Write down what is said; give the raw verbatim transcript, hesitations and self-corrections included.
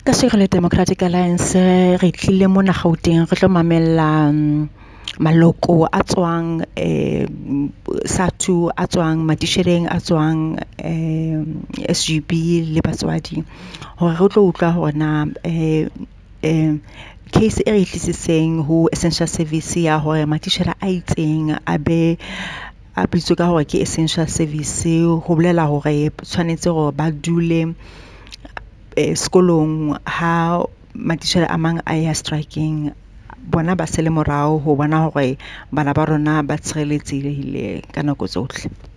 Ka Sekgole Democratic Alliance re tlile mona Gauteng re tlo mamella maloko a tswang eh SATU a tswang matishereng a tswang eh S G B le batswadi hore re tlo utlwa hona eh eh case e re tlisitseng ho essential service ya hore matishere a itseng a be a bitswe ka hore ke essential service ho bolela hore tshwanetse hore ba dule sekolong ha matishere a mang a ya striking bona ba sele morao ho bona hore bana ba rona ba tshireletsehile ka nako tsohle.